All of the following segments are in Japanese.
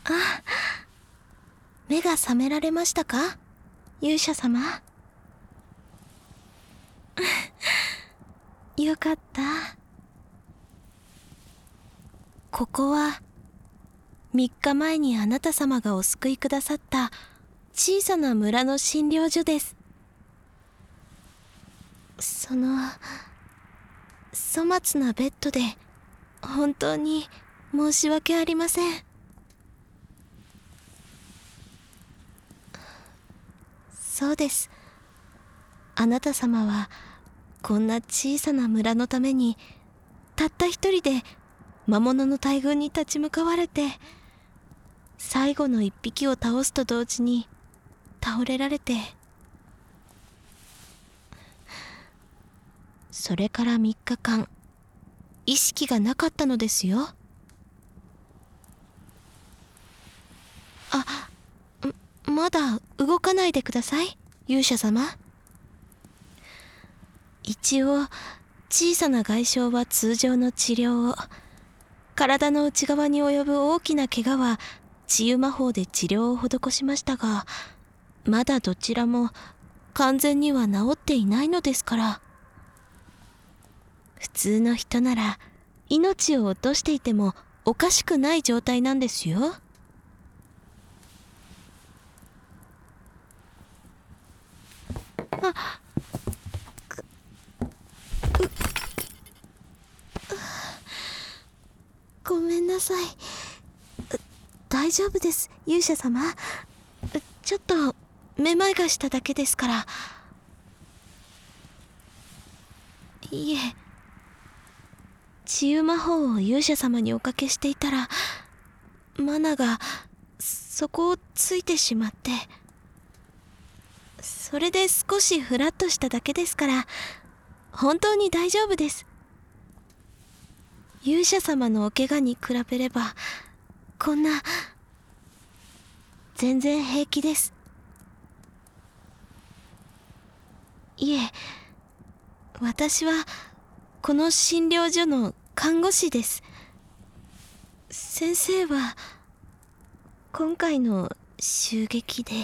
目が覚められましたか、勇者様。よかった。ここは3日前にあなた様がお救いくださった小さな村の診療所です。粗末なベッドで本当に申し訳ありません。そうです。あなた様はこんな小さな村のためにたった一人で魔物の大群に立ち向かわれて、最後の一匹を倒すと同時に倒れられて、それから3日間意識がなかったのですよ。まだ動かないでください、勇者様。一応小さな外傷は通常の治療を、体の内側に及ぶ大きな怪我は治癒魔法で治療を施しましたが、まだどちらも完全には治っていないのですから。普通の人なら命を落としていてもおかしくない状態なんですよ。ごめんなさい。大丈夫です、勇者様。ちょっとめまいがしただけですから。いえ、治癒魔法を勇者様におかけしていたら、マナがそこをついてしまって、それで少しフラッとしただけですから、本当に大丈夫です。勇者様のお怪我に比べれば、こんな、全然平気です。いえ、私はこの診療所の看護師です。先生は今回の襲撃で。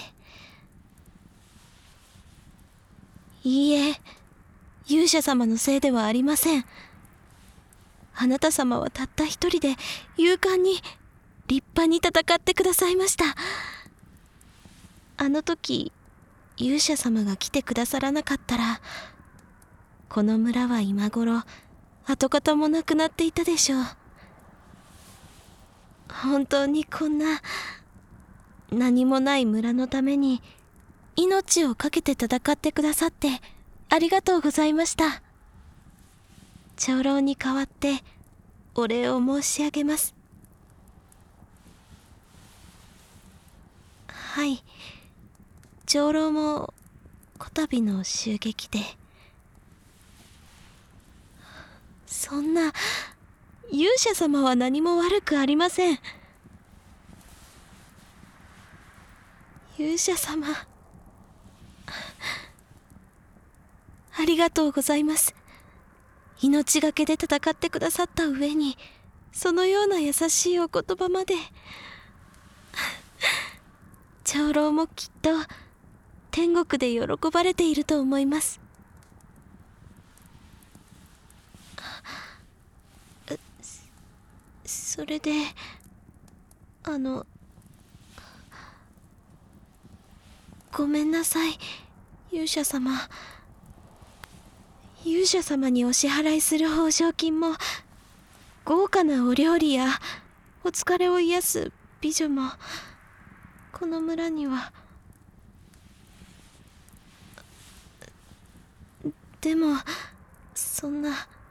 いいえ、勇者様のせいではありません。あなた様はたった一人で勇敢に立派に戦ってくださいました。あの時勇者様が来てくださらなかったら、この村は今頃跡形もなくなっていたでしょう。本当にこんな何もない村のために命を懸けて戦ってくださってありがとうございました。長老に代わってお礼を申し上げます。はい、長老もこたびの襲撃で。そんな、勇者様は何も悪くありません。勇者様、ありがとうございます。命がけで戦ってくださった上に、そのような優しいお言葉まで。長老もきっと天国で喜ばれていると思います。それで、ごめんなさい、勇者様。勇者様にお支払いする報奨金も、豪華なお料理やお疲れを癒す美女も、この村には。でも、そんな。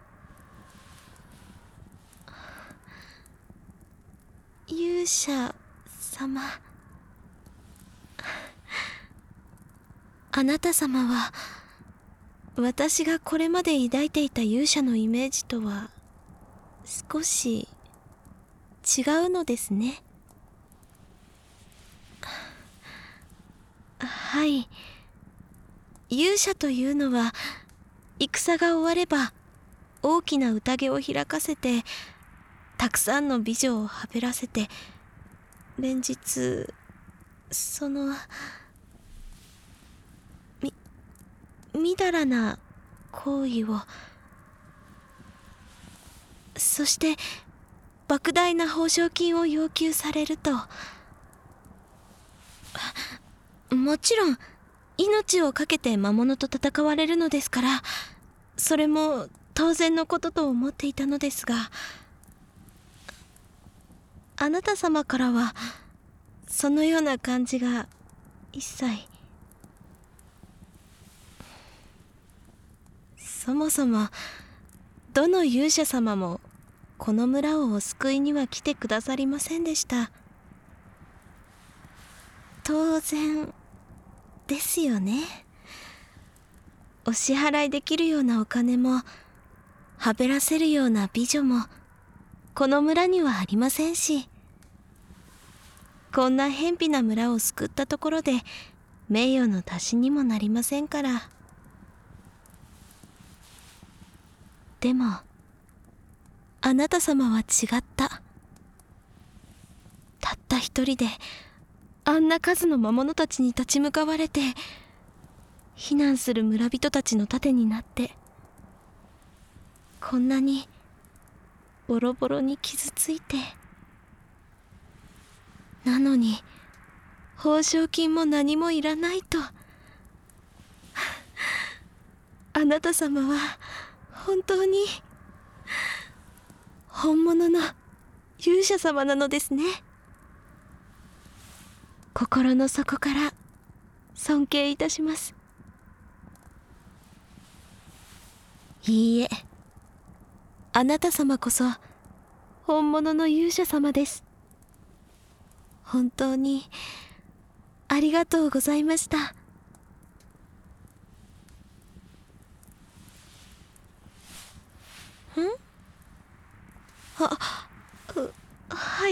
勇者様。あなた様は、私がこれまで抱いていた勇者のイメージとは、少し違うのですね。はい。勇者というのは、戦が終われば、大きな宴を開かせて、たくさんの美女をはべらせて、 連日そのみだらな行為を、そして莫大な報奨金を要求されると、もちろん命を懸けて魔物と戦われるのですから、それも当然のことと思っていたのですが、あなた様からはそのような感じが一切。そもそもどの勇者様もこの村をお救いには来てくださりませんでした。当然ですよね。お支払いできるようなお金もはべらせるような美女もこの村にはありませんし、こんな偏僻な村を救ったところで名誉の足しにもなりませんから。でもあなた様は違った。たった一人であんな数の魔物たちに立ち向かわれて、避難する村人たちの盾になって、こんなにボロボロに傷ついて、なのに報奨金も何もいらないと。あなた様は本当に本物の勇者様なのですね。心の底から尊敬いたします。いいえ、あなた様こそ本物の勇者様です。本当にありがとうございました。はい、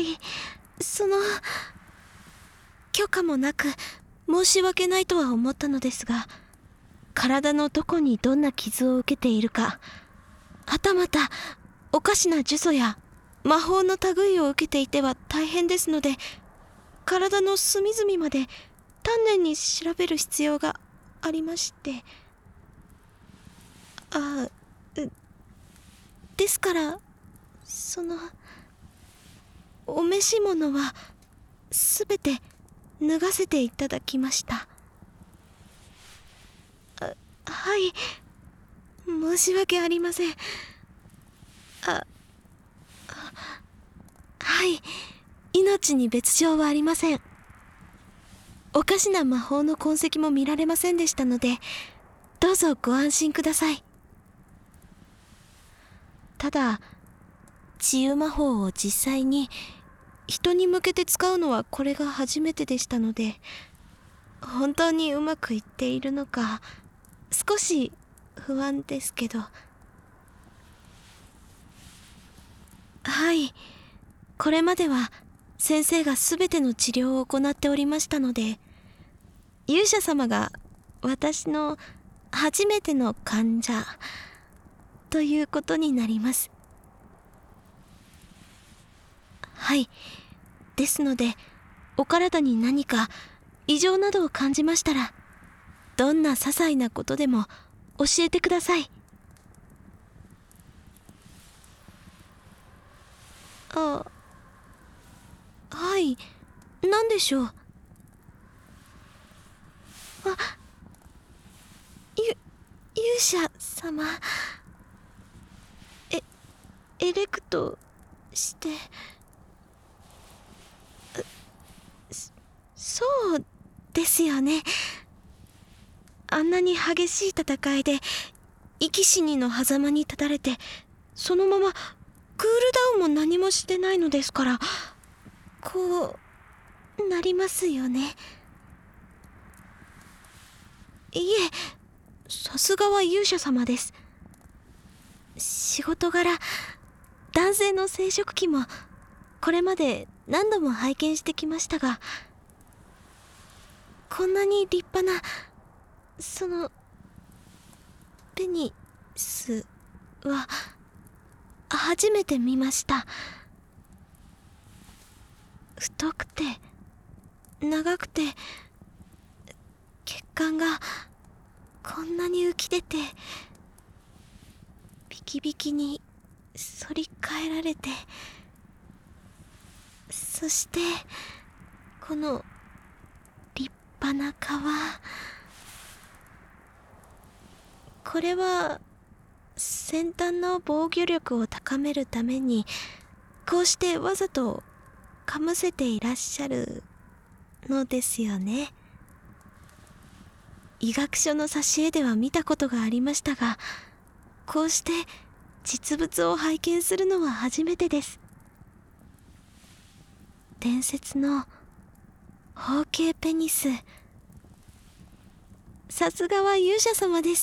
許可もなく申し訳ないとは思ったのですが、体のどこにどんな傷を受けているか、はたまたおかしな呪詛や魔法の類を受けていては大変ですので、体の隅々まで丹念に調べる必要がありまして。ですからお召し物はすべて脱がせていただきました。はい、申し訳ありません。はい、命に別状はありません。おかしな魔法の痕跡も見られませんでしたので、どうぞご安心ください。ただ治癒魔法を実際に人に向けて使うのはこれが初めてでしたので、本当にうまくいっているのか少し不安ですけど。はい、これまでは先生が全ての治療を行っておりましたので、勇者様が私の初めての患者ということになります。はい、ですのでお体に何か異常などを感じましたら、どんな些細なことでも教えてください。はい、何でしょう。勇者様、エレクトしてそうですよね。あんなに激しい戦いで生き死にの狭間に立たれて、そのままクールダウンも何もしてないのですから、こうなりますよね。いえ、さすがは勇者様です。仕事柄男性の生殖器もこれまで何度も拝見してきましたが、こんなに立派なペニスは初めて見ました。 太くて長くて、血管がこんなに浮き出て、ビキビキに反り返られて、そしてこの立派な皮、これは先端の防御力を高めるためにこうしてわざとかむせていらっしゃるのですよね。医学書の挿絵では見たことがありましたが、こうして実物を拝見するのは初めてです。伝説の包茎ペニス、さすがは勇者様です。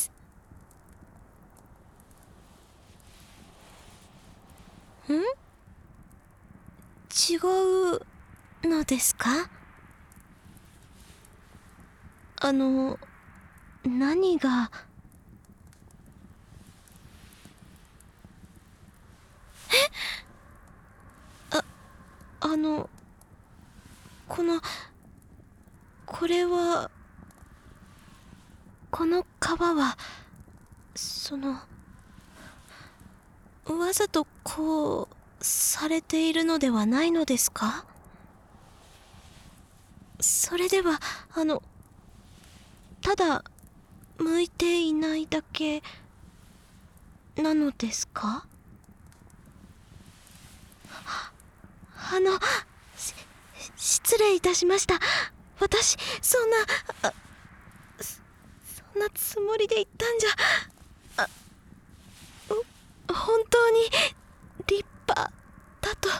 違うのですか？何が。あのこれは、この皮はわざとこうされているのではないのですか？それではただ向いていないだけなのですか？失礼いたしました。私そんなつもりで言ったんじゃ。本当に立派だと。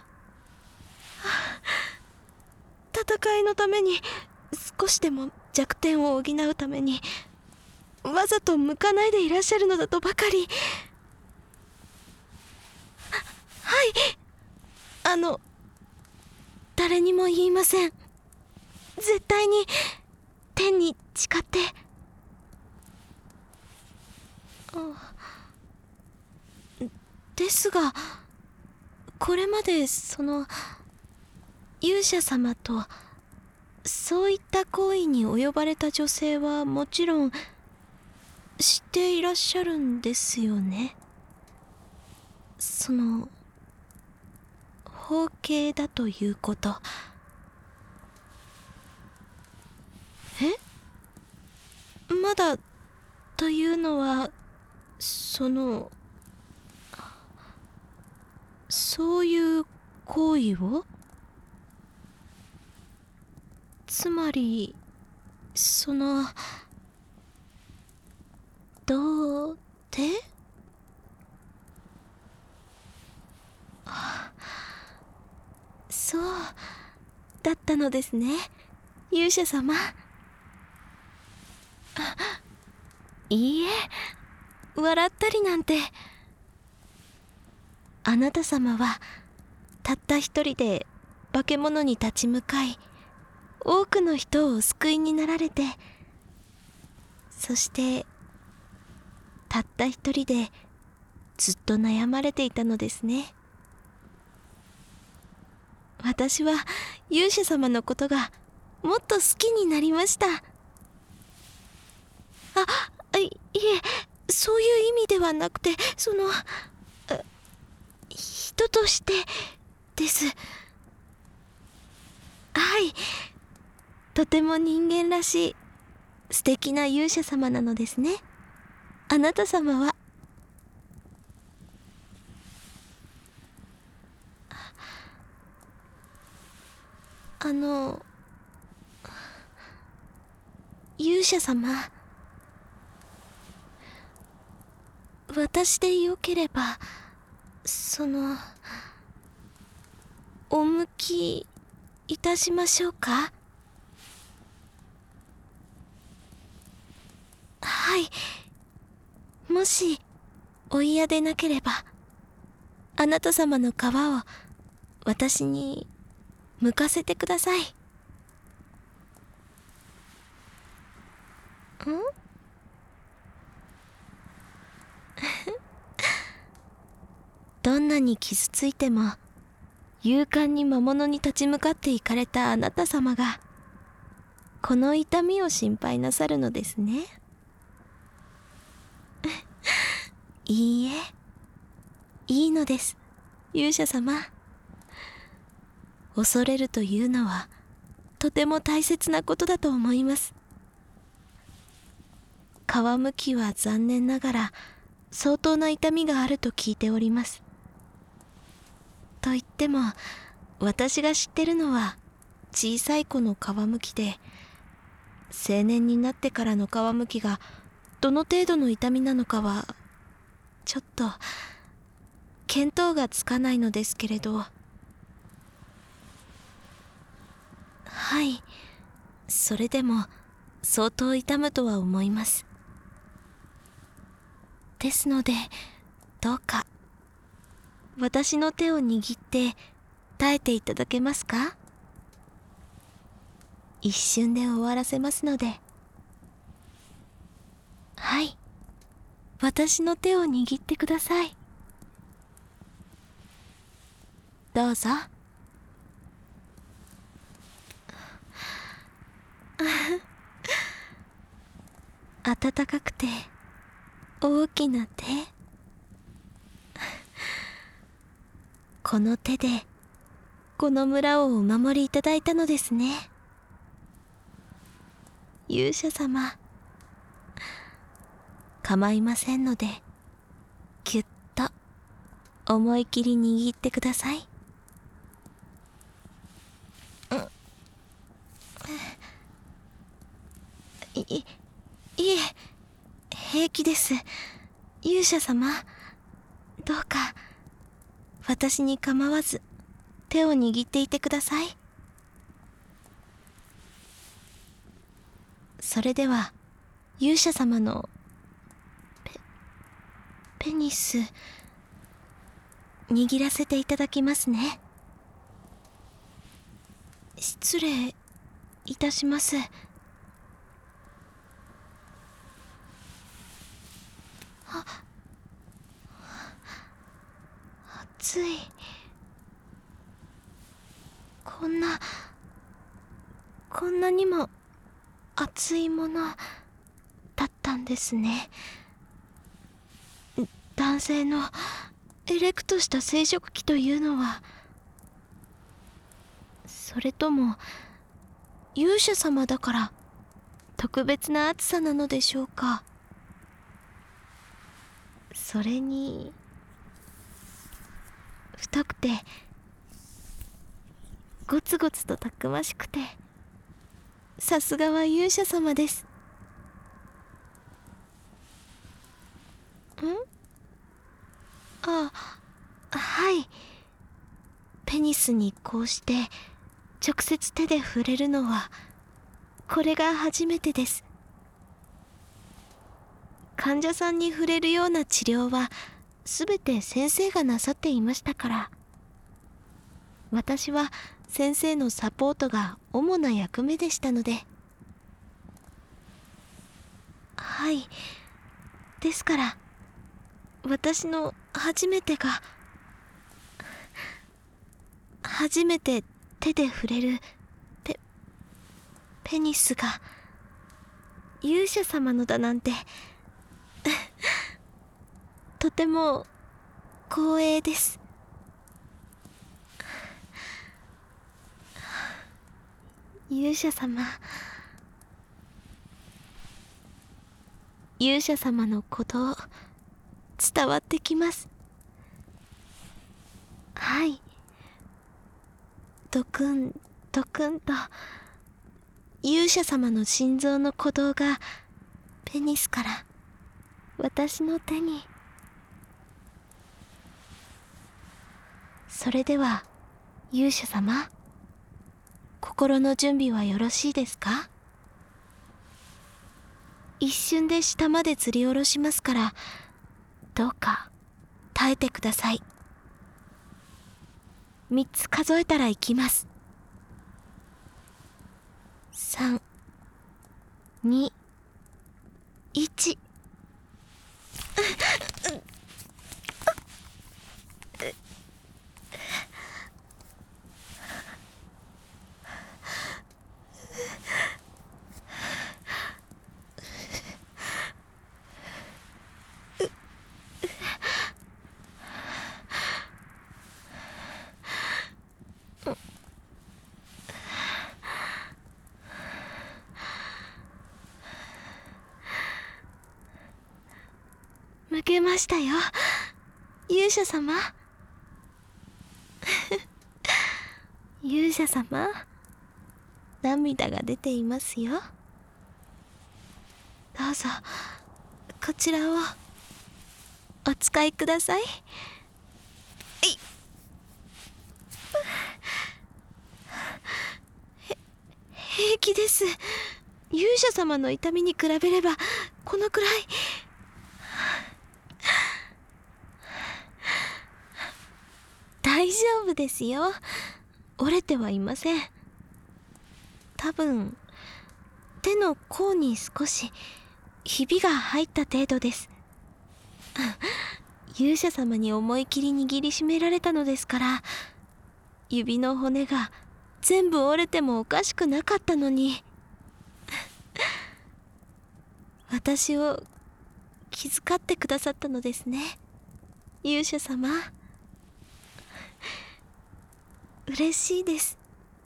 戦いのために、少しでも弱点を補うためにわざと向かないでいらっしゃるのだとばかり。はい、誰にも言いません。絶対に天に誓って。ですが、これまで勇者様とそういった行為に及ばれた女性はもちろん知っていらっしゃるんですよね。包茎だということ。まだというのは、そういう行為を、つまりどうて？そうだったのですね、勇者様。いいえ、笑ったりなんて。あなた様はたった一人で化け物に立ち向かい、多くの人をお救いになられて、そしてたった一人でずっと悩まれていたのですね。私は勇者様のことがもっと好きになりました。いえ、そういう意味ではなくて、人としてです。はい、とても人間らしい素敵な勇者様なのですね、あなた様は。勇者様、私でよければお向きいたしましょうか？はい、もしお嫌でなければ、あなた様の皮を私に剥かせてください。どんなに傷ついても勇敢に魔物に立ち向かって行かれたあなた様が、この痛みを心配なさるのですね。いいえ、いいのです、勇者様。恐れるというのは、とても大切なことだと思います。皮むきは残念ながら、相当な痛みがあると聞いております。と言っても、私が知ってるのは、小さい子の皮むきで、成年になってからの皮むきが、どの程度の痛みなのかは、ちょっと、見当がつかないのですけれど。はい、それでも、相当痛むとは思います。ですので、どうか、私の手を握って耐えていただけますか？一瞬で終わらせますので。はい、私の手を握ってください。どうぞ。暖かくて大きな手。この手でこの村をお守りいただいたのですね。勇者様、構いませんので、ぎゅっと思い切り握ってください。いえ、平気です。勇者様、どうか私に構わず手を握っていてください。それでは勇者様のペニス握らせていただきますね。失礼いたします。熱い。こんなにも熱いものだったんですね。男性のエレクトした生殖器というのは、それとも勇者様だから特別な熱さなのでしょうか。それに太くてゴツゴツとたくましくて、さすがは勇者様です。はい。ペニスにこうして直接手で触れるのはこれが初めてです。患者さんに触れるような治療はすべて先生がなさっていましたから、私は先生のサポートが主な役目でしたので。はい、ですから私の初めて手で触れるペニスが勇者様のだなんてとても光栄です。勇者様の鼓動伝わってきます。はい、ドクンドクンと勇者様の心臓の鼓動がペニスから私の手に。それでは勇者様、心の準備はよろしいですか？一瞬で下まで吊り下ろしますから、どうか耐えてください。3つ数えたらいきます。3、2、1。 向けましたよ、勇者様。勇者様、涙が出ていますよ。どうぞこちらをお使いください。平気です。勇者様の痛みに比べればこのくらい。大丈夫ですよ、折れてはいません。多分手の甲に少しひびが入った程度です。勇者様に思い切り握りしめられたのですから、指の骨が全部折れてもおかしくなかったのに。私を気遣ってくださったのですね、勇者様。嬉しいです。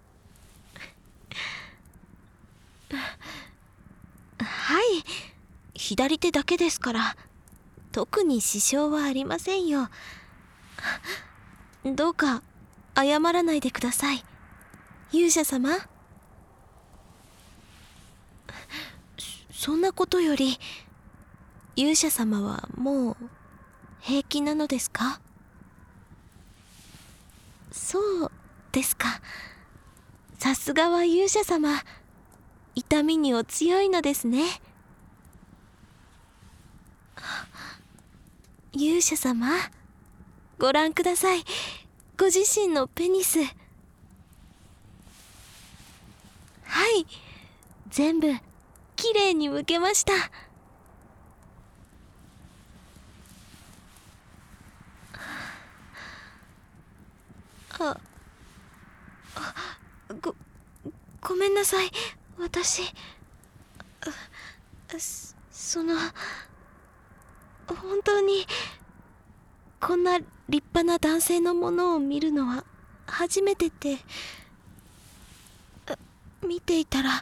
はい、左手だけですから特に支障はありませんよ。どうか謝らないでください、勇者様。そんなことより、勇者様はもう平気なのですか？そうですか。さすがは勇者様、痛みにお強いのですね。勇者様、ご覧ください、ご自身のペニス。はい、全部きれいに剥けました。ごめんなさい、私。本当にこんな立派な男性のものを見るのは初めてで、見ていたら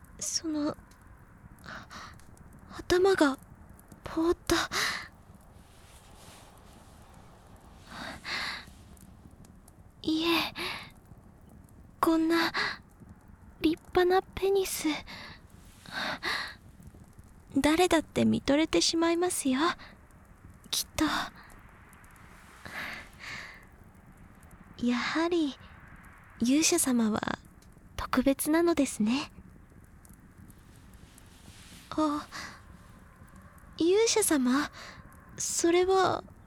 頭がぼーっと。いえ、こんな立派なペニス誰だって見とれてしまいますよ、きっと。やはり勇者様は特別なのですね。あ、勇者様、それは